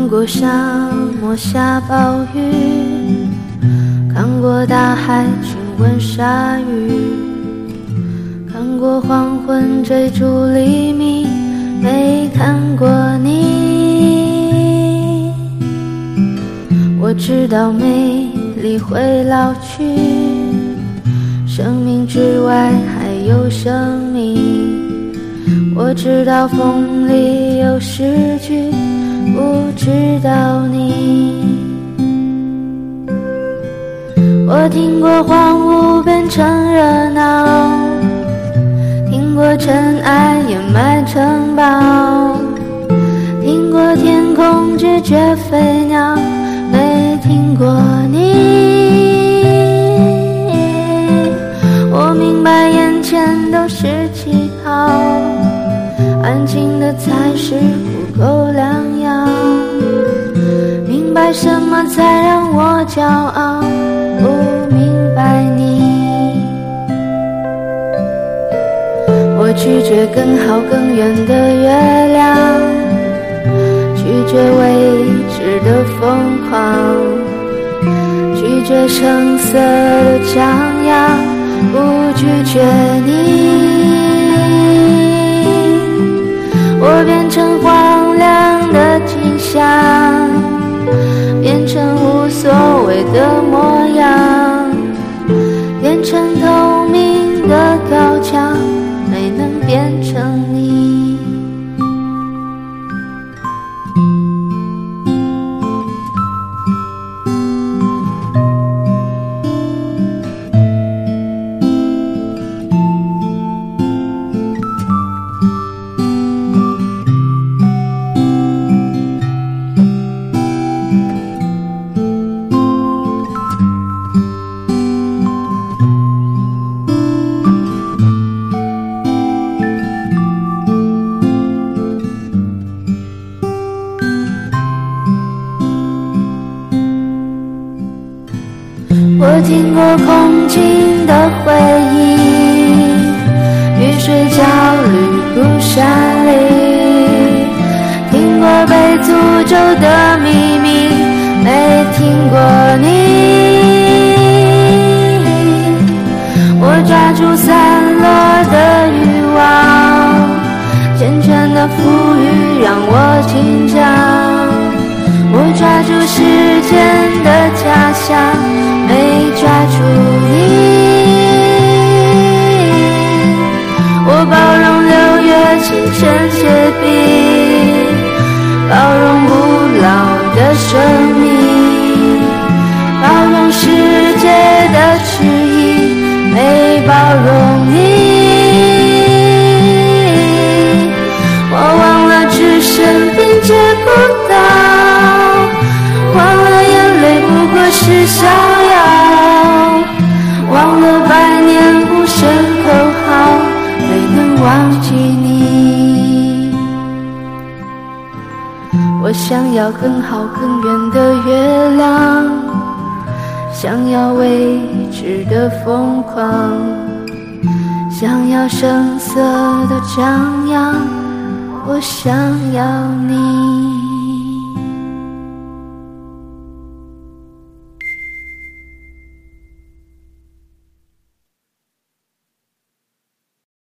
过沙漠下暴雨，看过大海亲吻鲨鱼，看过黄昏追逐黎明，没看过你。我知道美丽会老去，生命之外还有生命。我知道风里有诗句，不知道你。我听过荒芜变成热闹，听过尘埃掩埋城堡，听过天空拒绝飞鸟，没听过你。我明白眼前都是气泡，安静的才是苦口良药，明白什么才让我骄傲，不明白你。我拒绝更好更远的月亮，拒绝未知的疯狂，拒绝声色的张扬，不拒绝你。我变成荒凉的景象，变成无所谓的模样，变成透明的高墙，没能变成你。我听过空境的回忆，雨水焦虑孤山里，听过被诅咒的秘密，没听过你。我抓住散落的欲望，健全的富裕让我紧张，我抓住时间的假象，没抓住你。我包容六月清晨结冰，包容不老的生命，包容世界的迟疑，没包容你。我忘了置身并接不到，忘了眼泪不过是逍遥，忘了百年无声口号，没能忘记你。我想要更好更远的月亮，想要未知的疯狂，想要声色的张扬，我想要你。